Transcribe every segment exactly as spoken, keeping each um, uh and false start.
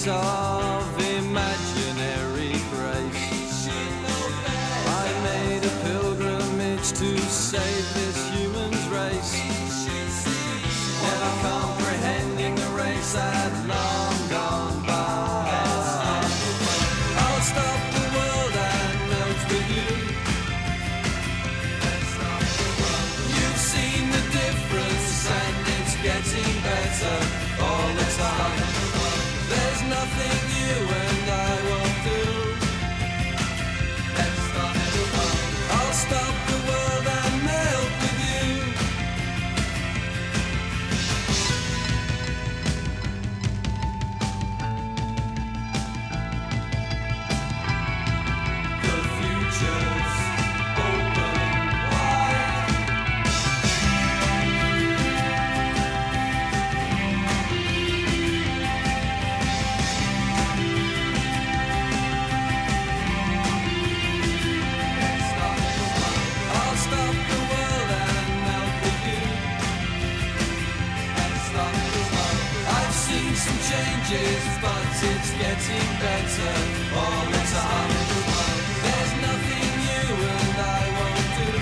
sweat of imaginary grace. I made a pilgrimage to save this human's race, never comprehending the race I'd long gone by. I'll stop the world and melt with you. You've seen the difference and it's getting better all the time. There's nothing you and I won't do. I'll stop the world and melt with you. The future's open wide. I'll stop the world and melt with you. I've seen some changes, but it's getting better all the time. There's nothing you and I won't do.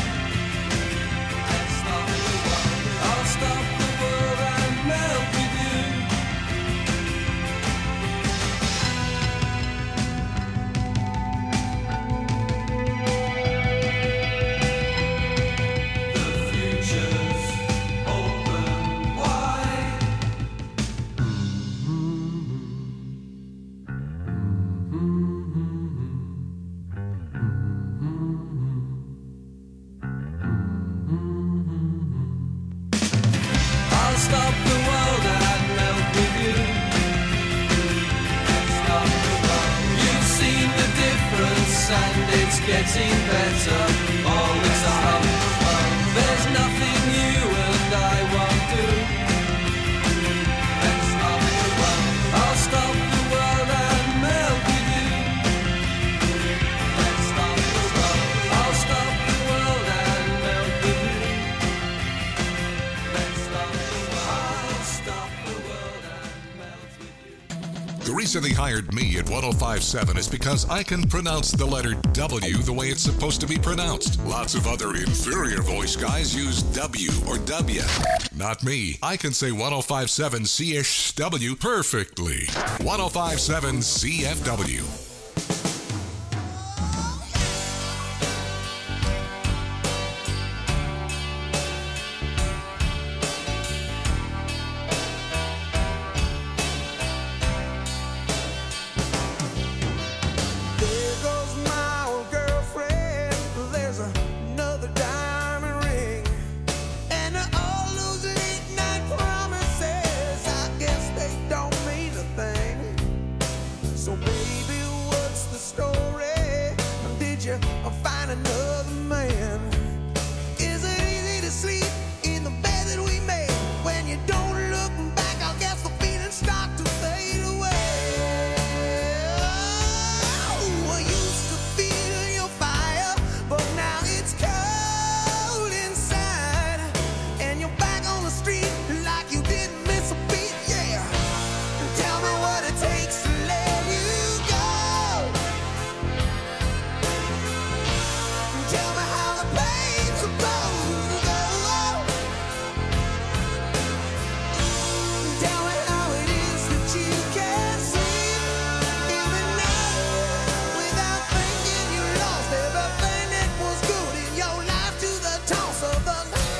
I'll stop the world and melt with you. The future's open wide. I'll stop the world and melt with you. You've seen the difference and it's getting better all the time. There's nothing you and I won't do. I'll stop the world and melt with you. I'll stop the world and melt with you. I'll stop the world and melt with you. The reason they hired me at one oh five point seven is because I can pronounce the letter W the way it's supposed to be pronounced. Lots of other inferior voice guys use W or W. Not me. I can say one oh five point seven C H W perfectly. one oh five point seven C F W. There goes my old girlfriend. There's another diamond ring, and all those late night promises, I guess they don't mean a thing. So baby, what's the story? Did you find another man? Is it easy to sleep in the bed that we made? When you don't look back, I guess the feelings start to fade away. I used to feel your fire, but now it's cold inside. And you're back on the street like you didn't miss a beat, yeah. Tell me what it takes to let you go. Tell me how the pain's supposed to go. Tell me how it is that you can sleep every night without thinking you lost everything that was good in your life to the toss of the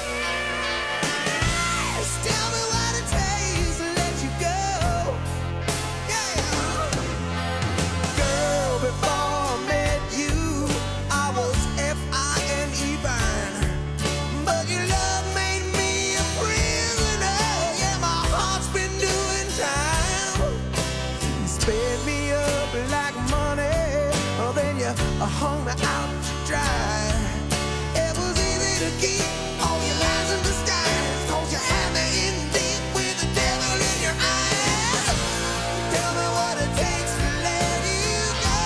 lies. Tell me what it takes to let you go. Yeah. Girl, before I met you, I was F I N E fine. But your love made me a prisoner. Yeah, my heart's been doing time. You sped me up like money, oh, then you hung me out to dry. It was easy to keep all your lies in disguise, 'cause you had me in deep with the devil in your eyes. Tell me what it takes to let you go.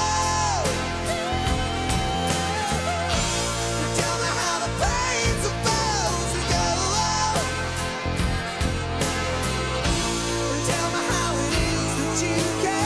Tell me how the pain's supposed to go. Tell me how it is that you can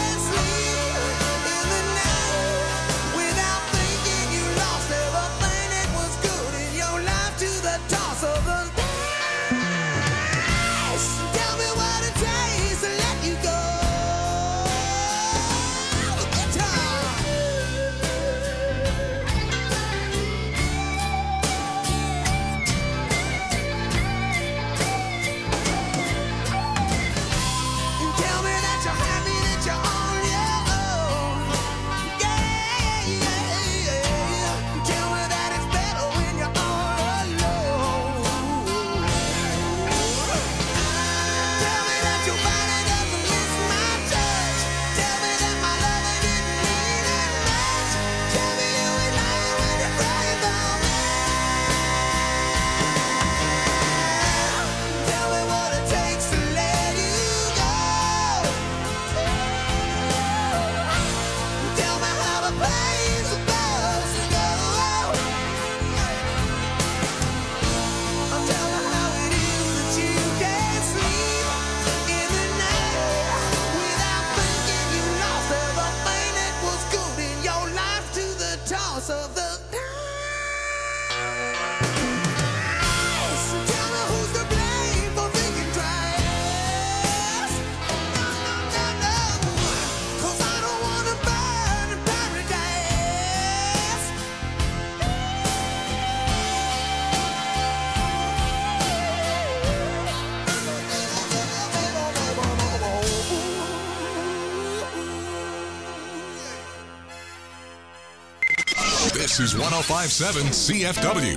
This is one oh five point seven C F W.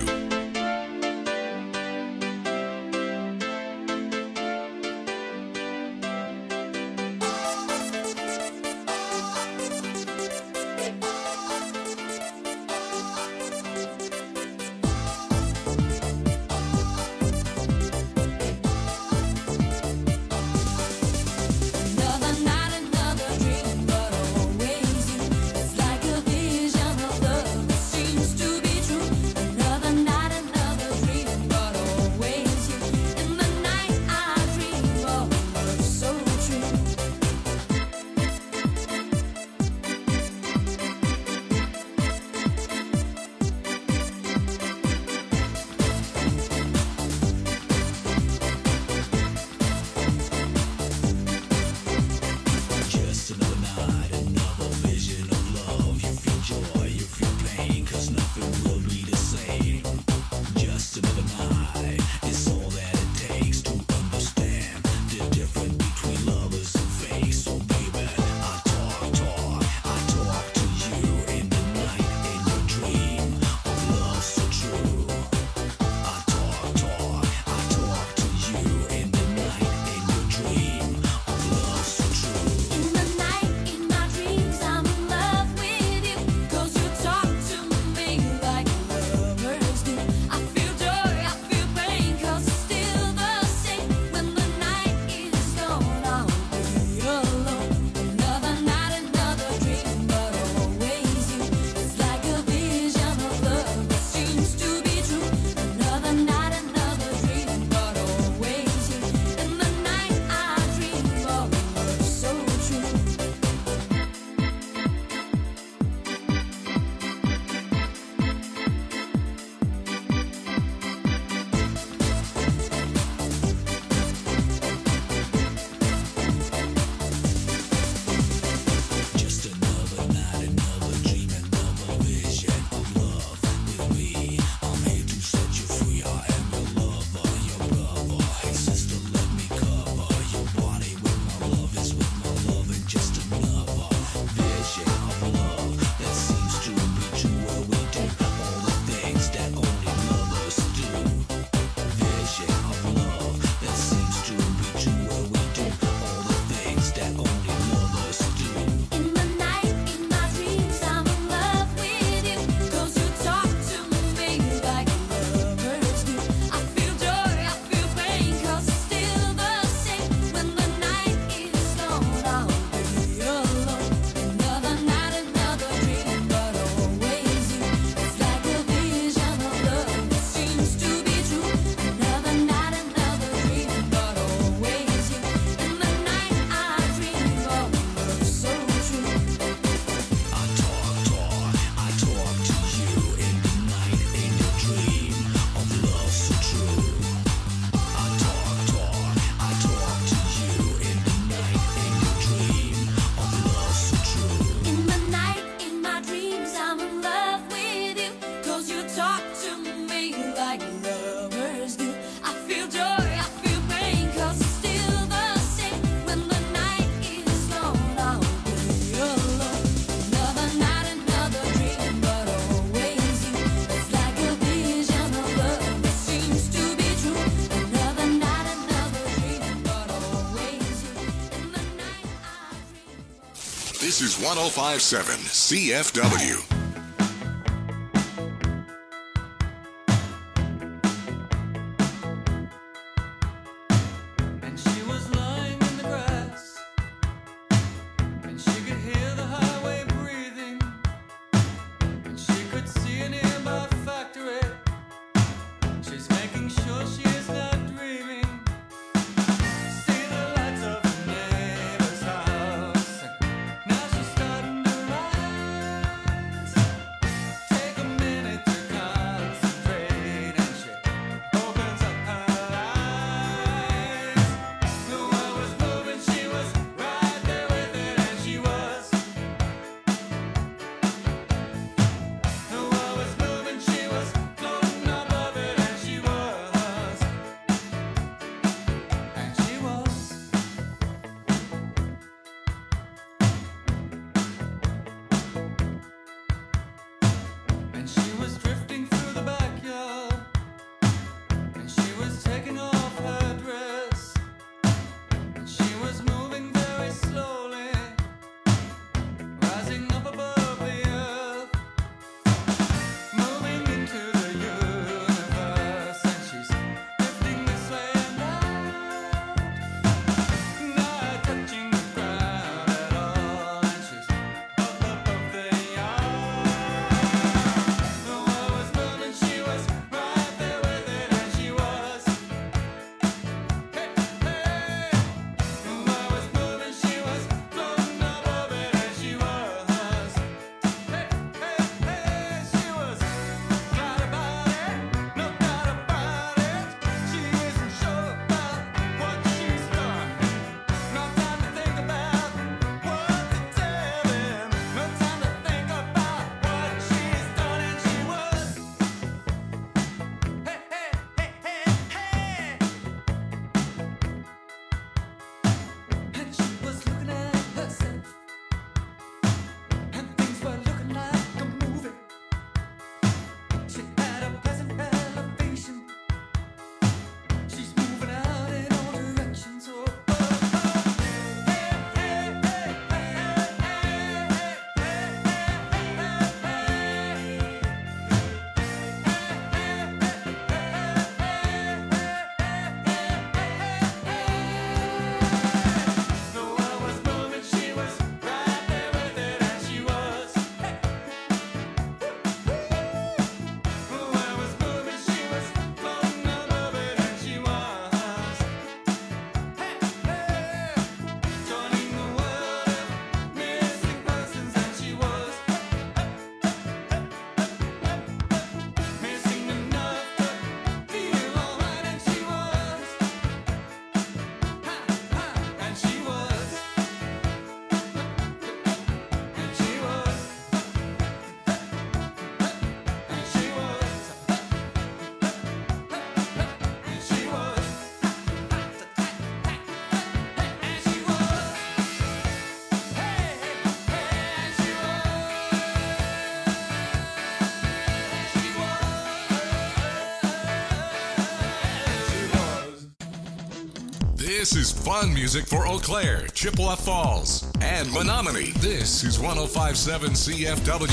This is one oh five point seven C F W. This is fun music for Eau Claire, Chippewa Falls, and Menominee. This is one oh five point seven C F W.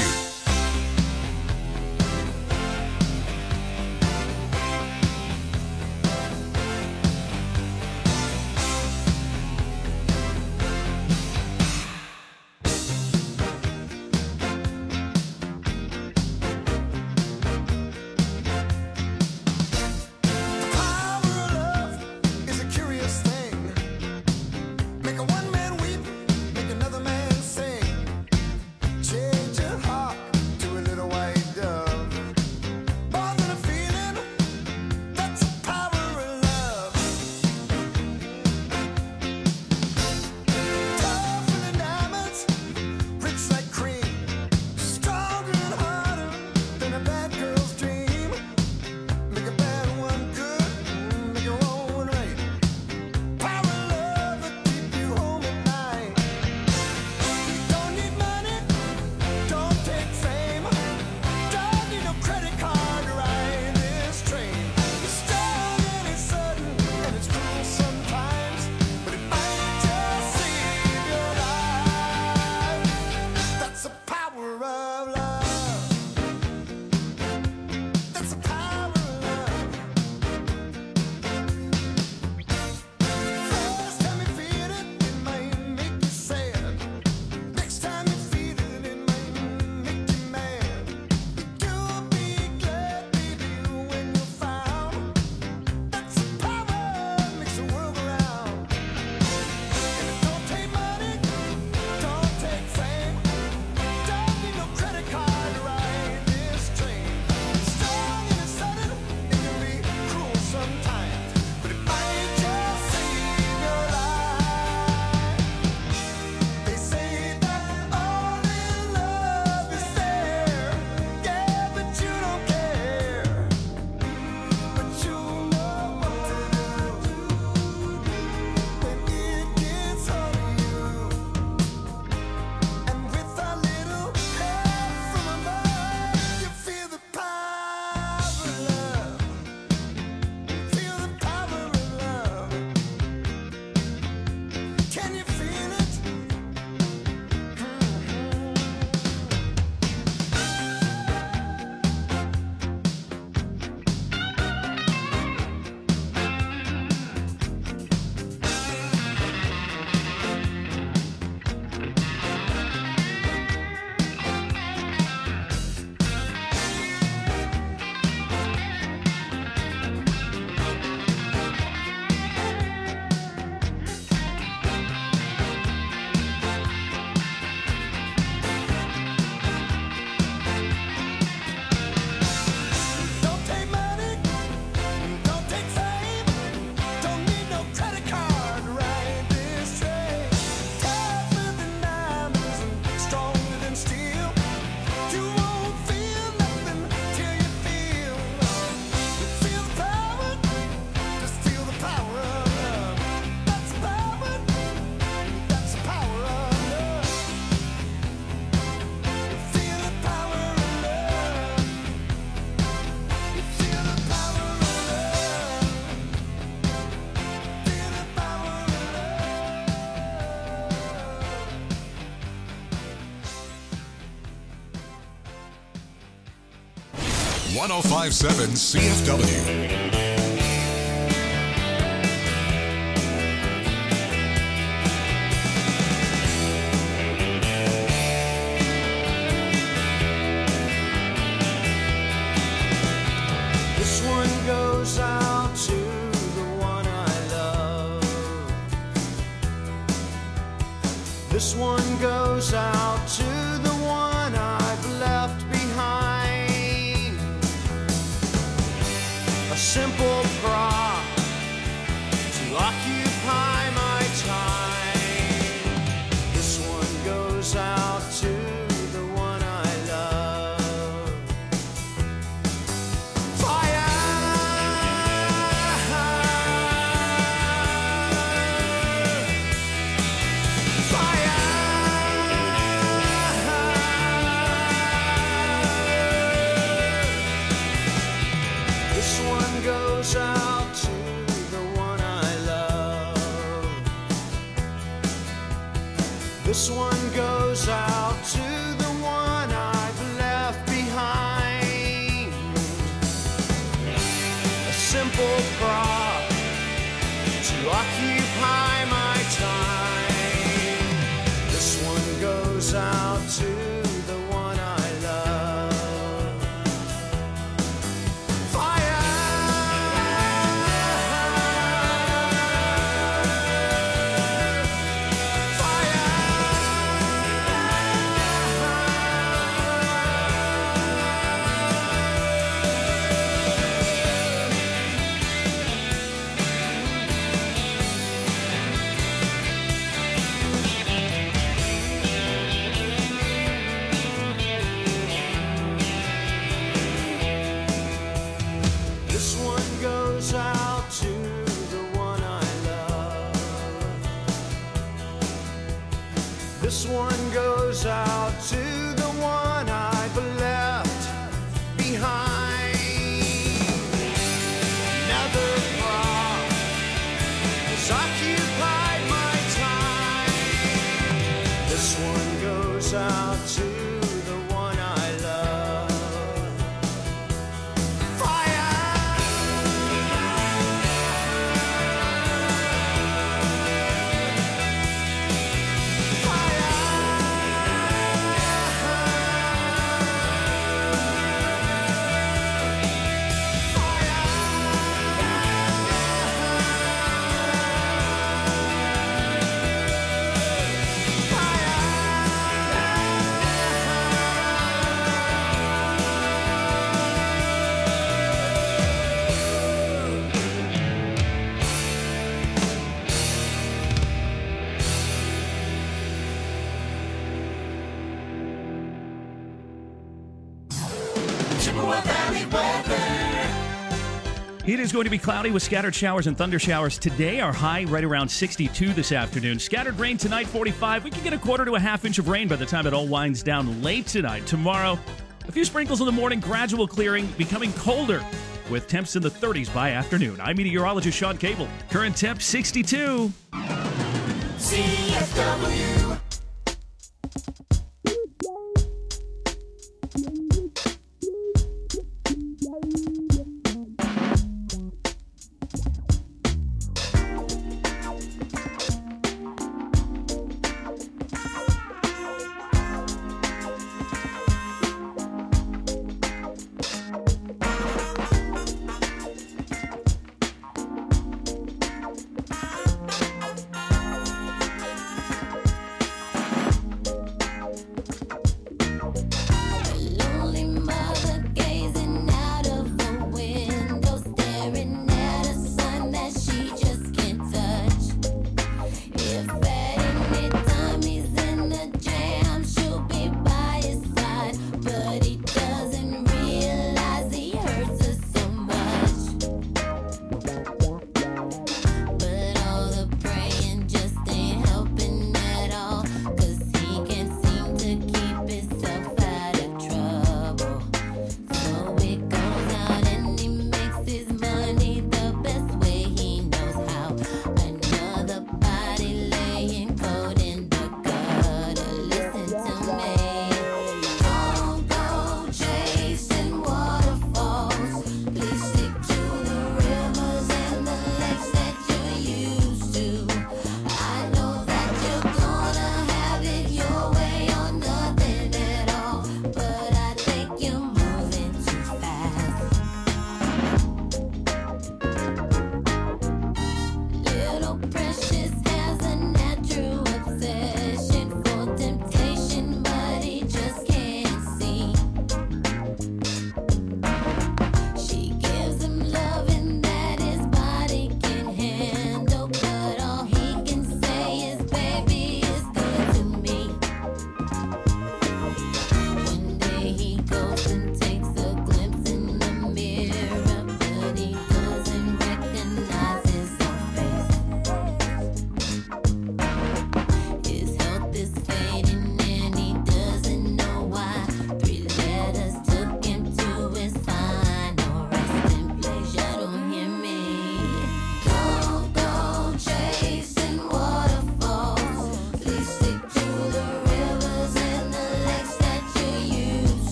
one oh five point seven C F W. This one goes out to the one I've left behind. A simple prop to occupy my time. This one goes out to the one I love. Fire! This one goes This one goes out to the one I've left behind. A simple prop to occupy my time. This one goes out to the one I love. Fire! This one goes out to the one I love. This one goes out to the one I've left behind. Another prop has occupied my time. This one goes out to the one I love. It is going to be cloudy with scattered showers and thunder showers today. Our high right around sixty-two this afternoon. Scattered rain tonight, forty-five. We could get a quarter to a half inch of rain by the time it all winds down late tonight. Tomorrow, a few sprinkles in the morning, gradual clearing, becoming colder with temps in the thirties by afternoon. I'm meteorologist Sean Cable. Current temp sixty-two. C F W.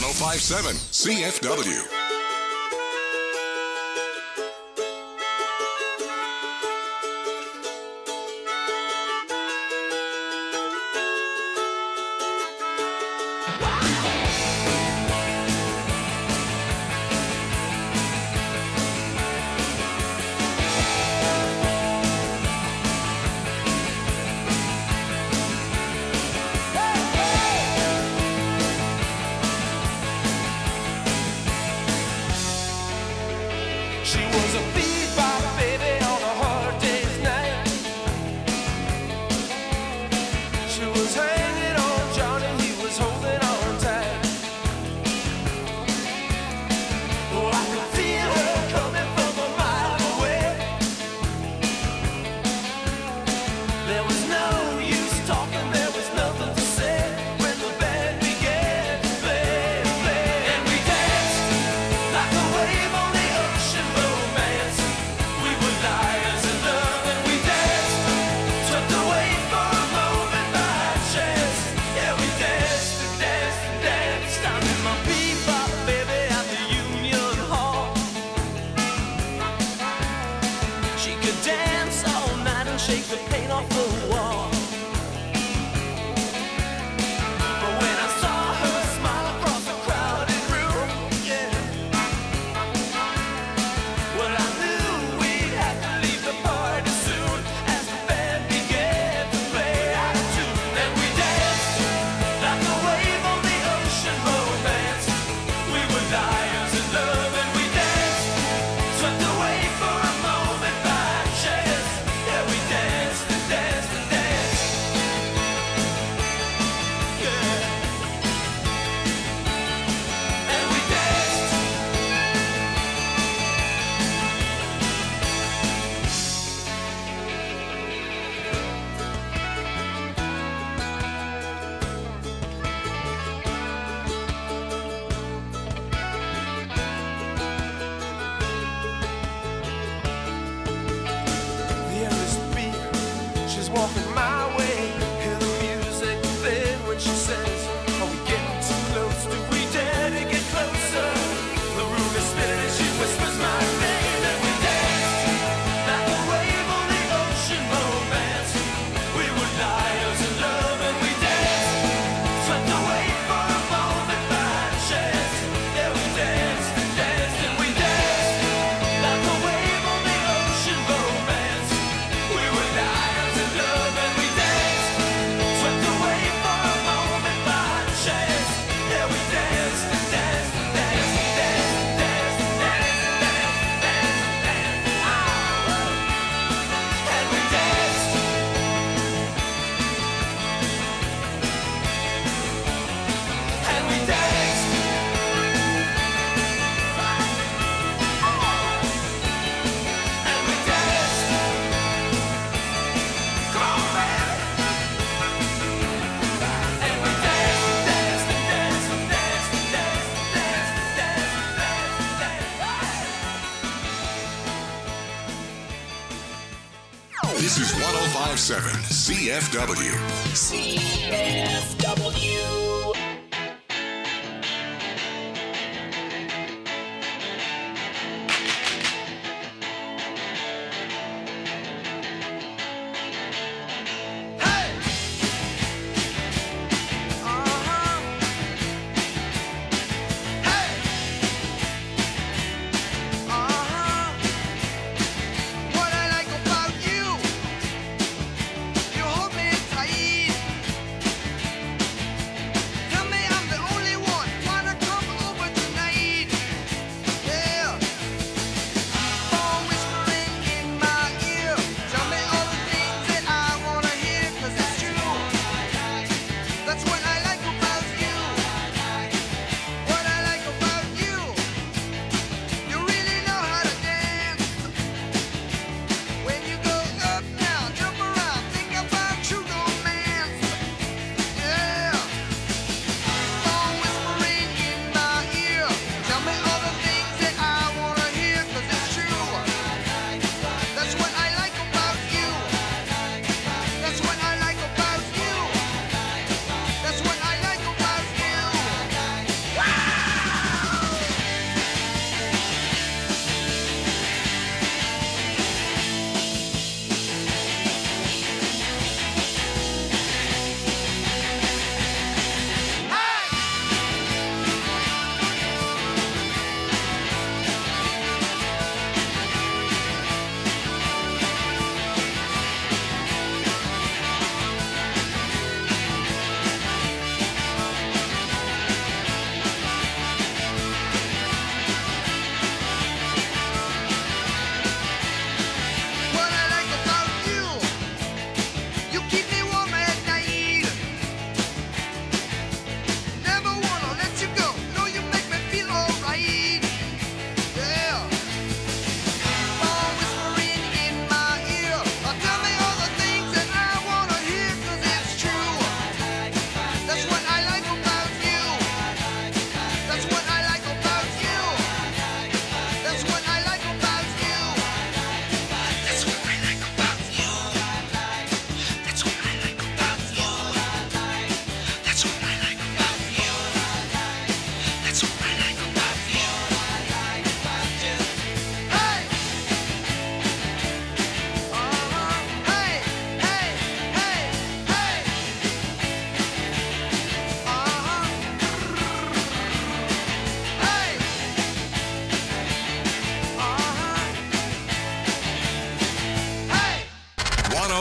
oh five seven C F W. She was a bebop baby on a hard day's night. She was hanging on Johnny, he was holding on tight. Oh, I could feel her coming from a mile away. There was no use talking, there was nothing to say when the band began to play, play. And we danced like a wave on the ocean. Romance. We were liars in love and we danced, swept away for a moment by chance. Yeah, we danced and danced and danced. I'm in my bebop baby at the Union Hall. She could dance all night and shake the paint off the wall. But when I saw her smile across the crowded room, yeah, well, I knew we'd have to leave the party soon as the band began to play out of tune. And we danced like a wave on the ocean. Romance. We were liars in love and we danced, swept away for a moment by chance. Yeah, we danced and danced and danced. Yeah. And we danced. The endless beat, she's walking my way. Hear the music then when she says, are we getting too close? Do we dare to get closer? The room is spinning and she whispers my name. And we danced like a wave on the ocean. Romance. We were liars in love and we danced, swept away for a moment by chance. Yeah, we danced and danced and we danced like a wave on the ocean. Romance. We were liars in love and we danced, swept away for a moment by chance. Yeah, we danced and danced and danced and danced and danced and danced and danced and danced. Ah, and we danced. And we danced. And we danced. Come on, man. And we danced, danced, and danced, and danced, and danced, and danced, and danced, and danced. This is one oh five point seven C F W. C F W. Hey! Uh-huh. Hey! Uh-huh. What I like about you, you hold me tight.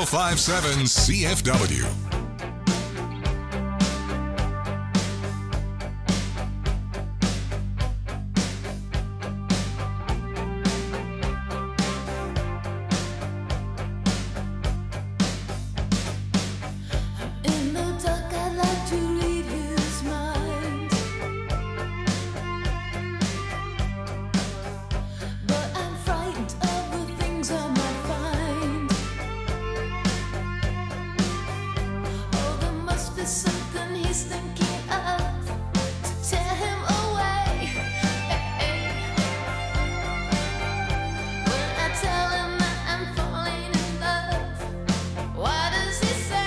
five point seven C F W. In the dark, I'd like to read his mind, but I'm frightened of the things I might find. Oh, there must be something he's thinking of to tear him away. When I tell him that I'm falling in love, what does he say?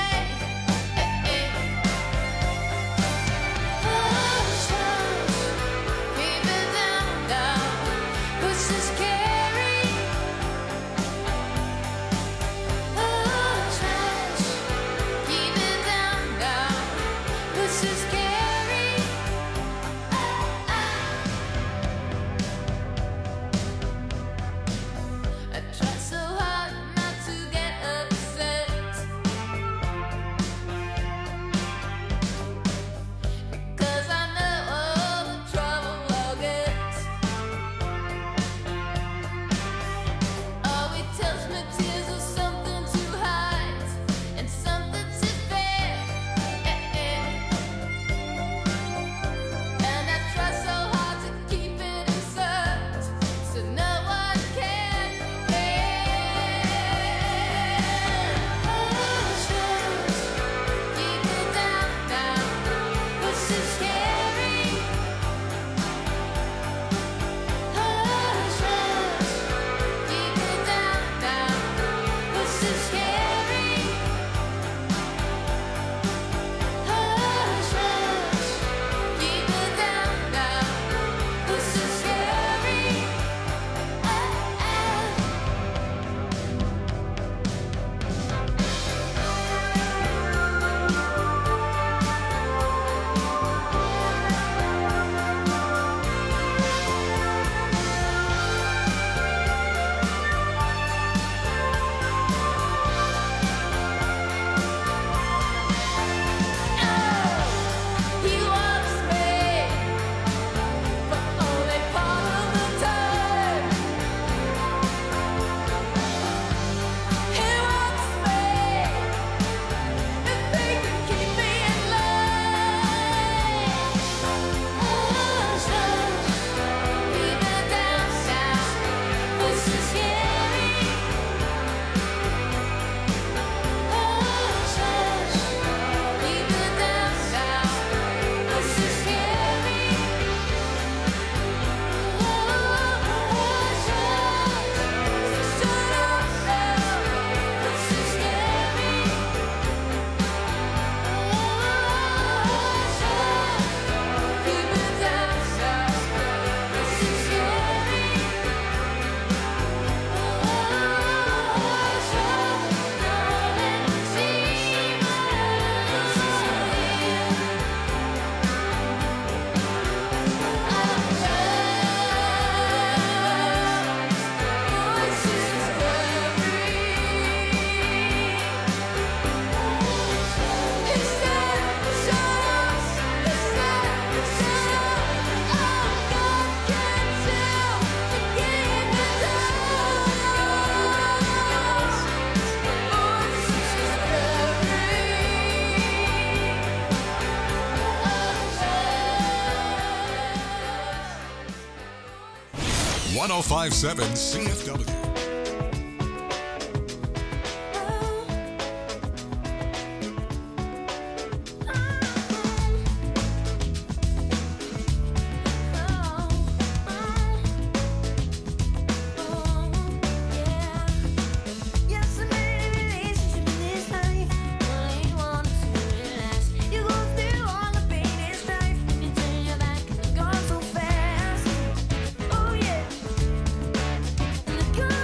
one oh five point seven C F W. Gone so fast. Oh yeah. And the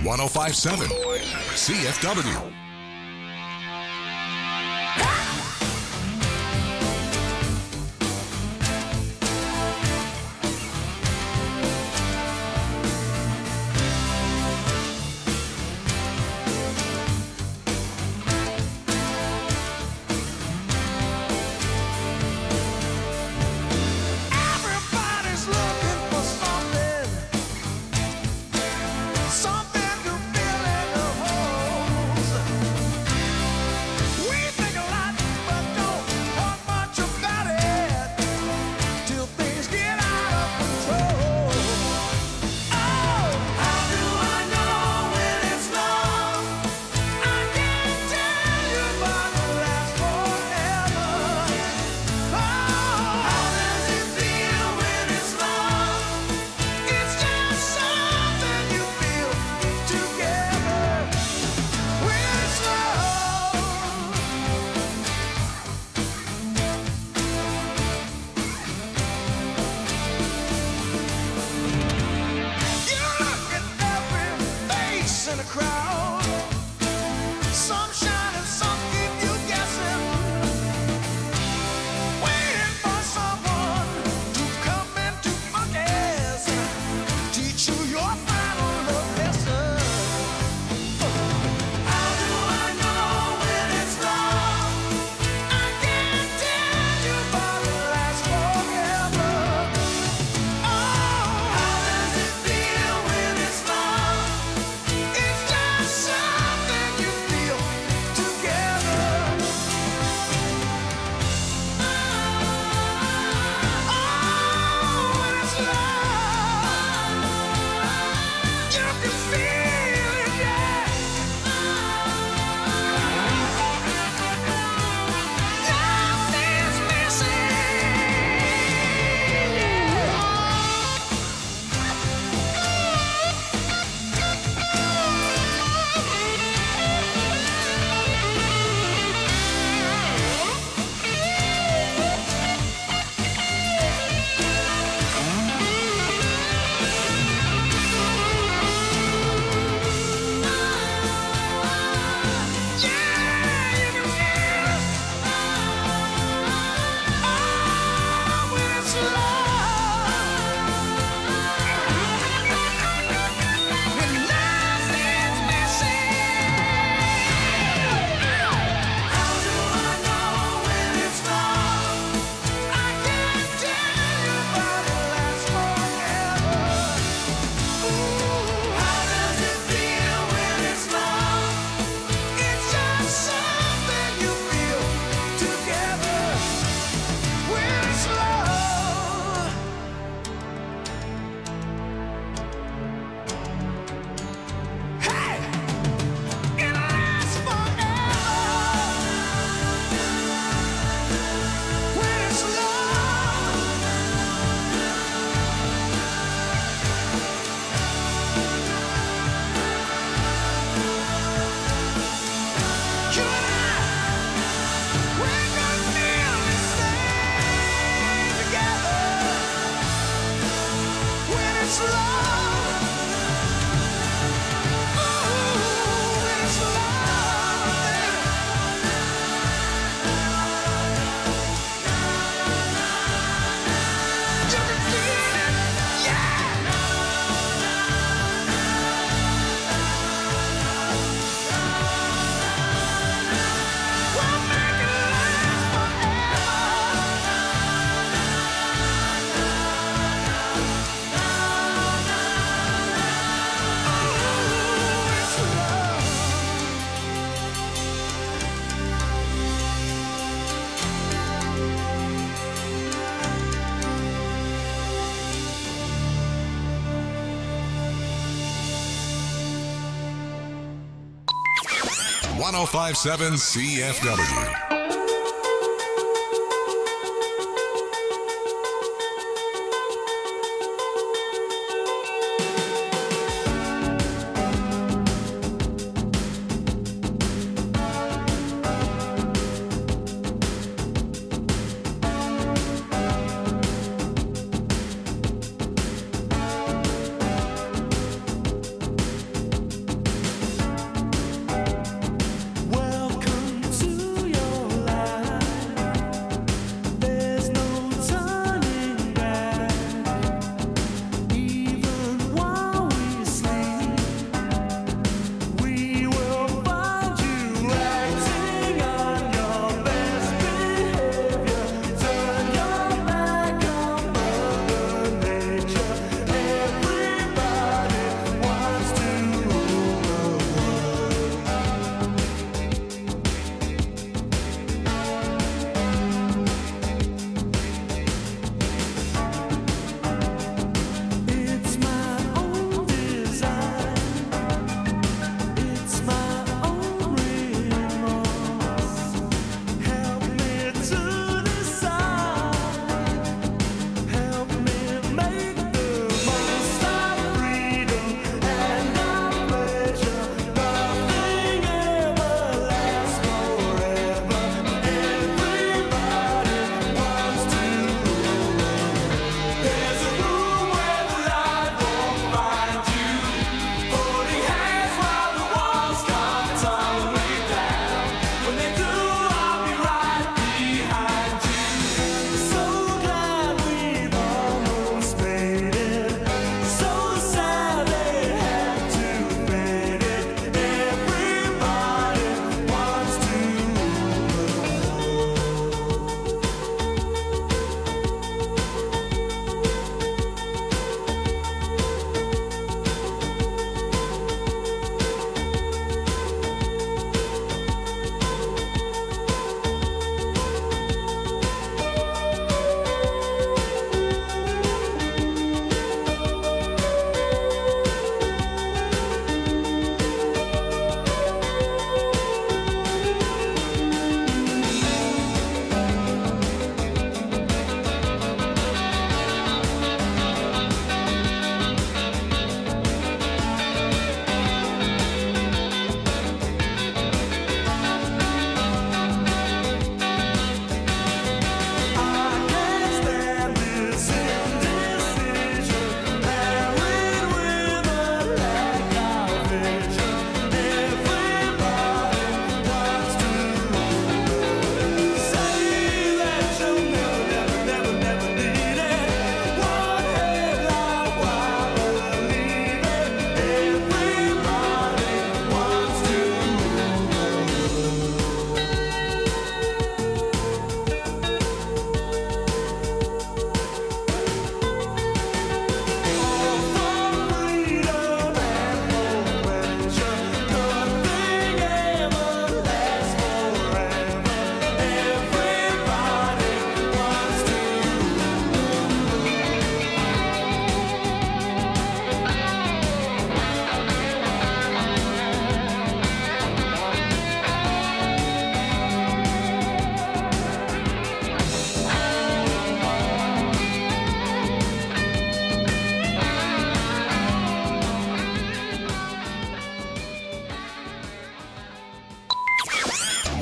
one oh five point seven C F W. Everybody's looking for something, something to fill in the holes. We think a lot, but don't talk much about it till things get out of control. Oh, how do I know when it's love? I can't tell you, but it lasts forever. Oh, how does it feel when it's love? It's just something you feel together when it's love. You look at every face in a crowd. Some shine and some keep you guessing, waiting for someone to come in to focus, teach you your final love lesson. How do I know when it's love? I can't tell you, but it lasts forever. Oh, how does it feel when it's love? It's just something you feel together. Oh, when it's love, you can feel it, yeah. Nothing's one oh five point seven C F W.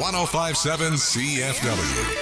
one oh five point seven C F W.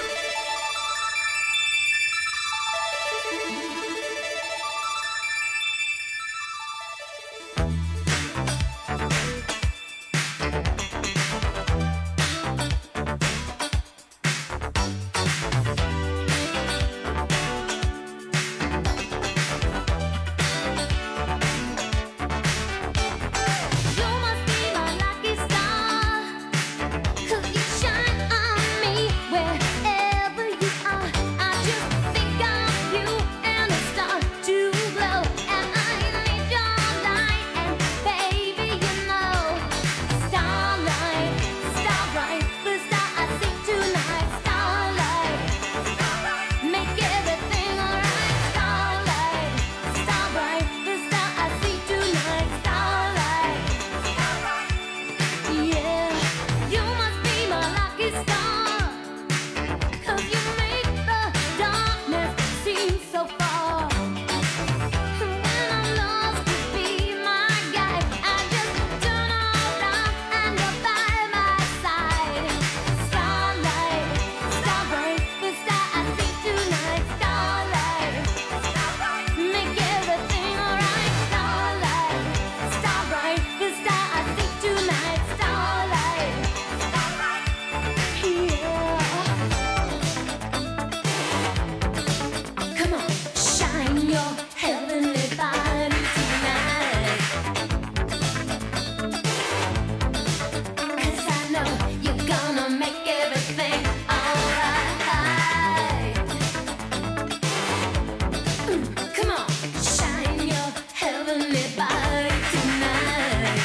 You must be my lucky star, 'cause you shine on me wherever you are. I just think of you and the star to glow, and I need your light, and baby you know, starlight, star bright, the star I see tonight, starlight, make everything alright, starlight, star bright, the star I see tonight, starlight. Yeah, you must be my lucky star, 'cause you make the darkness seem so far. When I'm lost, you be my guide. I just turn around and you're by my side. Starlight, star bright, the star I see tonight, starlight, make everything alright, starlight, star bright, the star I see tonight, starlight, yeah. Come on, shine your heavenly body tonight, 'cause I know you're gonna make everything alright. Come on, shine your heavenly body tonight,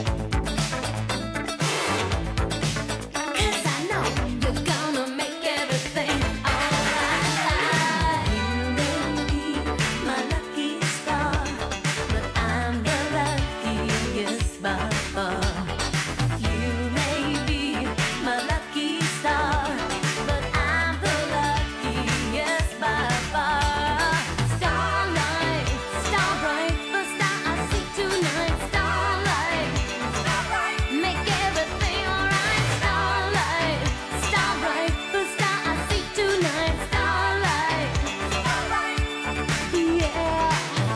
'cause I know you're gonna make everything alright. You may be my lucky star, but I'm the luckiest by far. You may be my lucky star, but I'm the luckiest by far. Starlight, star bright, the star I see tonight, starlight, make everything alright, starlight, star bright, the star I see tonight, starlight, yeah.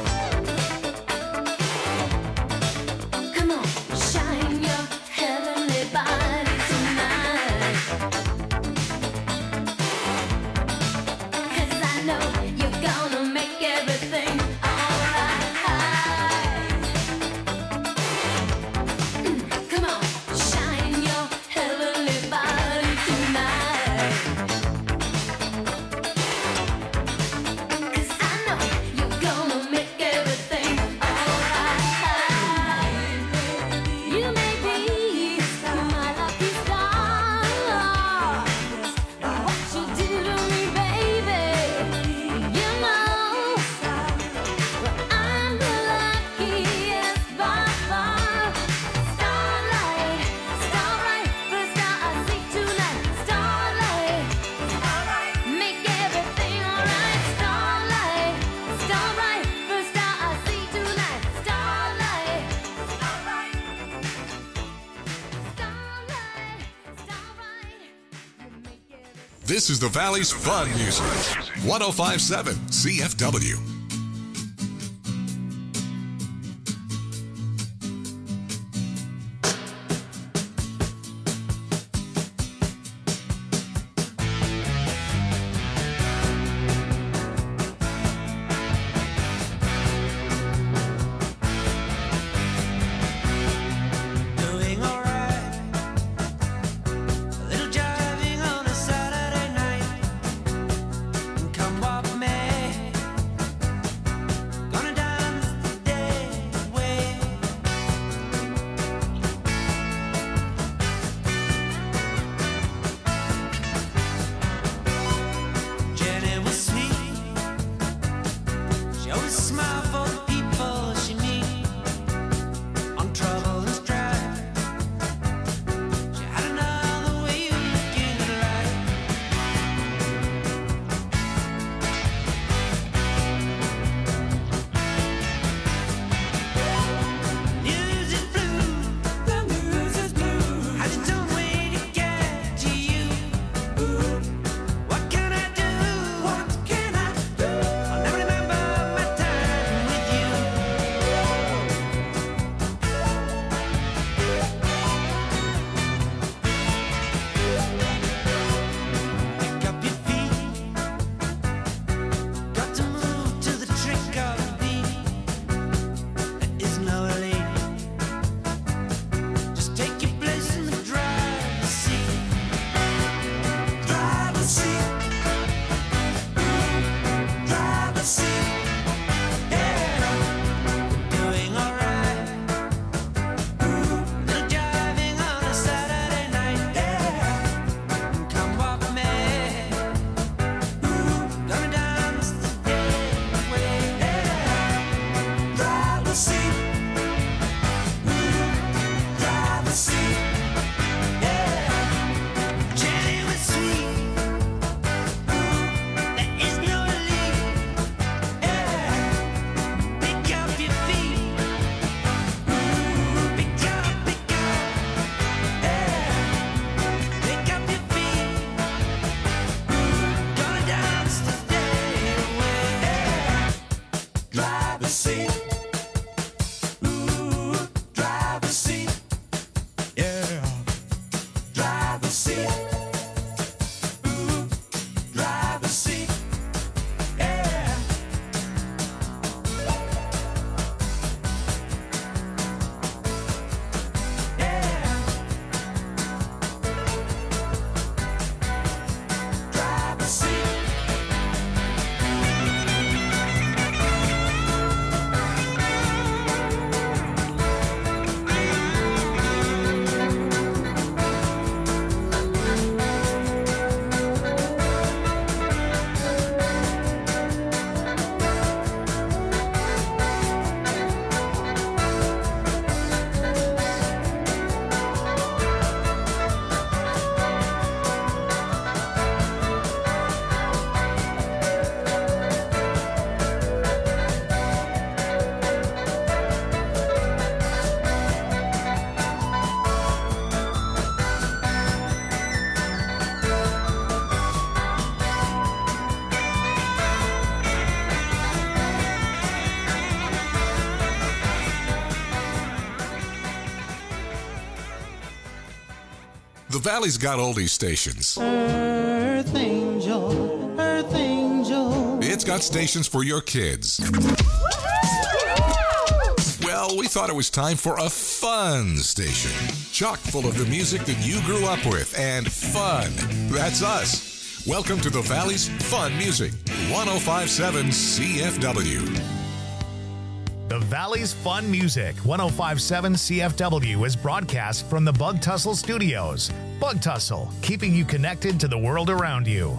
Come on, shine your heavenly body tonight, 'cause I know you're gonna make everything alright. Come on, shine your heavenly body tonight, 'cause I know you're gonna make everything alright. You may be my lucky star, what you do to me, baby, you know, but I'm the luckiest by far. Starlight, star bright, the star I see tonight, starlight, make everything alright, starlight, star bright, the star I see tonight, starlight, starlight, starlight, you make everything. This is the Valley's fun music. one oh five point seven C F W. Doing alright, a little driving on a Saturday night. Come walk me The Valley's got oldies stations. Earth Angel, Earth Angel. It's got stations for your kids. Well, we thought it was time for a fun station. Chock full of the music that you grew up with, and fun. That's us. Welcome to the Valley's Fun Music, one oh five point seven C F W. The Valley's Fun Music, one oh five point seven C F W, is broadcast from the Bug Tussle Studios. Bug Tussle, keeping you connected to the world around you.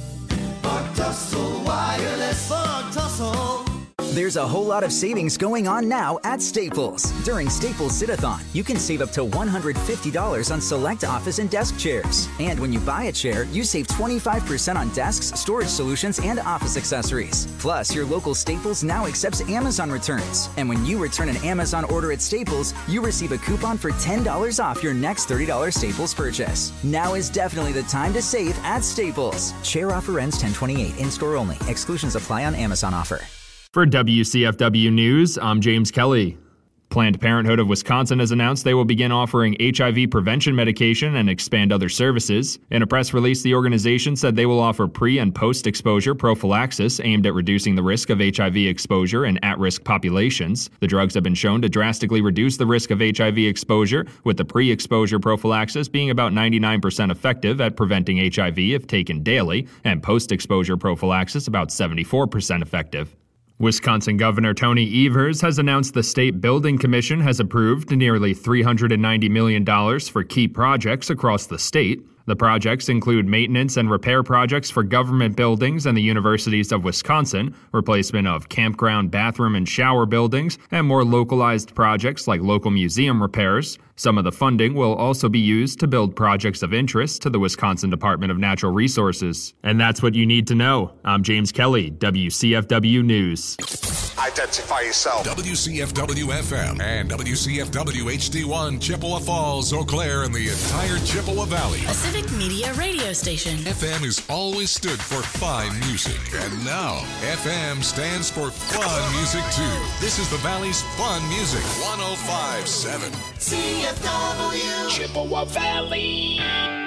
Bug Tussle Wireless. Bug Tussle. There's a whole lot of savings going on now at Staples. During Staples Sit-a-thon, you can save up to one hundred fifty dollars on select office and desk chairs. And when you buy a chair, you save twenty-five percent on desks, storage solutions, and office accessories. Plus, your local Staples now accepts Amazon returns. And when you return an Amazon order at Staples, you receive a coupon for ten dollars off your next thirty dollars Staples purchase. Now is definitely the time to save at Staples. Chair offer ends ten twenty-eight, in-store only. Exclusions apply on Amazon offer. For W C F W News, I'm James Kelly. Planned Parenthood of Wisconsin has announced they will begin offering H I V prevention medication and expand other services. In a press release, the organization said they will offer pre- and post-exposure prophylaxis aimed at reducing the risk of H I V exposure in at-risk populations. The drugs have been shown to drastically reduce the risk of H I V exposure, with the pre-exposure prophylaxis being about ninety-nine percent effective at preventing H I V if taken daily, and post-exposure prophylaxis about seventy-four percent effective. Wisconsin Governor Tony Evers has announced the State Building Commission has approved nearly three hundred ninety million dollars for key projects across the state. The projects include maintenance and repair projects for government buildings and the universities of Wisconsin, replacement of campground bathroom and shower buildings, and more localized projects like local museum repairs. Some of the funding will also be used to build projects of interest to the Wisconsin Department of Natural Resources. And that's what you need to know. I'm James Kelly, W C F W News. Identify yourself. W C F W F M and W C F W H D one, Chippewa Falls, Eau Claire, and the entire Chippewa Valley. A Civic Media radio station. F M has always stood for fine music, and now F M stands for fun music too. This is the Valley's Fun Music, one oh five point seven C F W. Chippewa Valley.